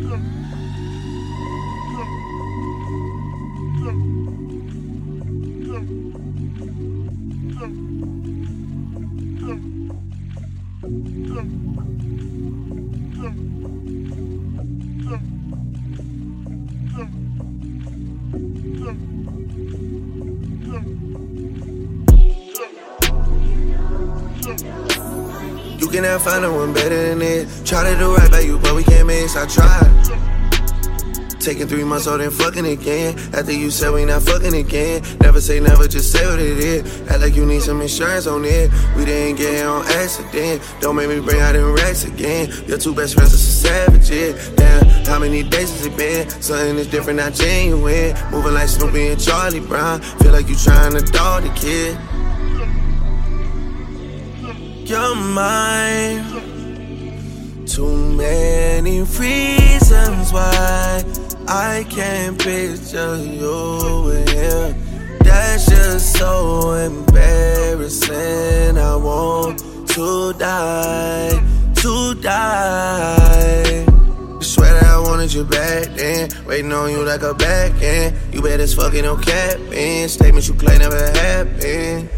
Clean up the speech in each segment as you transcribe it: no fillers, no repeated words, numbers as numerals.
You cannot find no one better than this. Try to do right by you, but we can't miss. I tried. Taking 3 months old and fucking again. After you said we not fucking again. Never say never, just say what it is. Act like you need some insurance on it. We didn't get here on accident. Don't make me bring out them racks again. Your 2 best friends are some savages. Damn, how many days has it been? Something is different, not genuine. Moving like Snoopy and Charlie Brown. Feel like you trying to dog the kid. You're mine. Too many reasons why I can't picture you with him. That's just so embarrassing. I want to die, to die. I swear that I wanted you back then. Waiting on you like a back end. You bet it's fucking no cap in. Statements you claim never happened.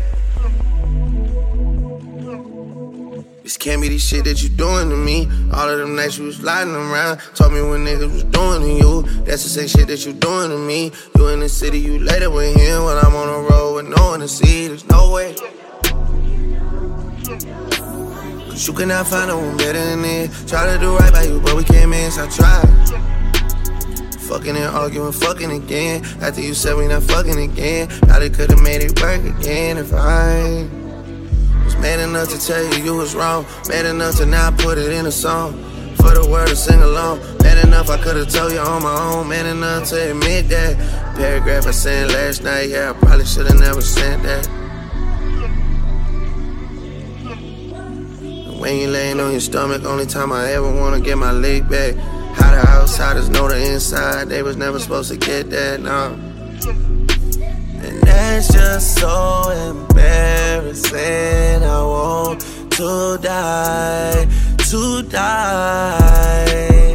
This can't be the shit that you doing to me. All of them nights you was lying around. Told me what niggas was doing to you. That's the same shit that you doing to me. You in the city, you later with him. When I'm on the road with no one to see. There's no way. Cause you cannot find no one better than this. Try to do right by you, but we can't miss. I tried. Fucking and arguing, fucking again. After you said we not fucking again. Probably could've made it work again if I was man enough to tell you you was wrong. Man enough to not put it in a song for the world to sing along. Man enough I could've told you on my own. Man enough to admit that paragraph I sent last night. Yeah, I probably should've never sent that. And when you laying on your stomach, only time I ever wanna get my leg back. How the outsiders know the inside. They was never supposed to get that, no. And that's just so embarrassing. I want to die, to die.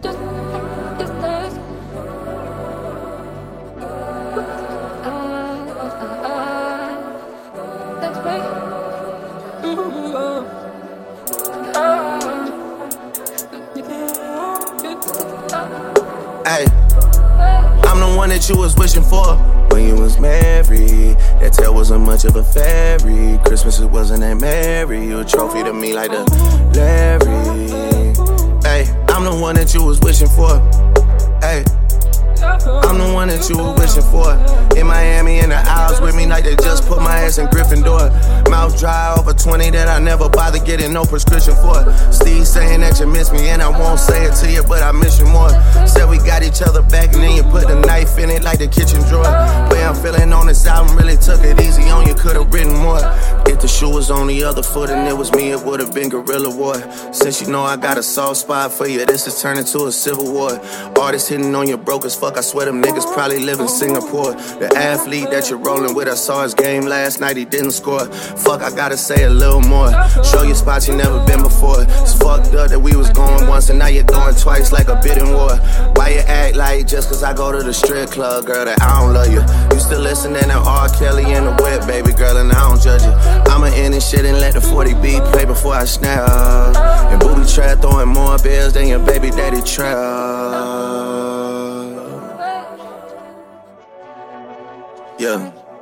Hey, I'm the one that you was wishing for when you was married. That tail wasn't much of a fairy. Christmas it wasn't that merry. You a trophy to me like the Larry. Hey, I'm the one that you was wishing for. Hey, I'm the one that you were wishing for. In Miami in the aisles with me like they just put my ass in Gryffindor. Mouth dry over 20 that I never bothered getting no prescription for. Steve saying that you miss me and I won't say it to you, but I miss you more. Said we got each other back and then you put the knife in it like the kitchen drawer. Way I'm feeling on this album really took it easy on you, could've written more. If the shoe was on the other foot and it was me, it would've been guerrilla war. Since you know I got a soft spot for you, this is turning to a civil war. Artists hitting on you broke as fuck, I swear them niggas probably live in Singapore. The athlete that you're rolling with, I saw his game last night, he didn't score. Fuck, I gotta say a little more. Show you spots you never been before. It's fucked up that we was going once and now you're going twice like a bidding war. Why you act like just cause I go to the strip club, girl, that I don't love you? You still listening to R. Kelly and the Whip, baby girl, and I don't judge you. I'ma end this shit and let the 40B play before I snap. And booby trap throwing more bills than your baby daddy trap. Yeah.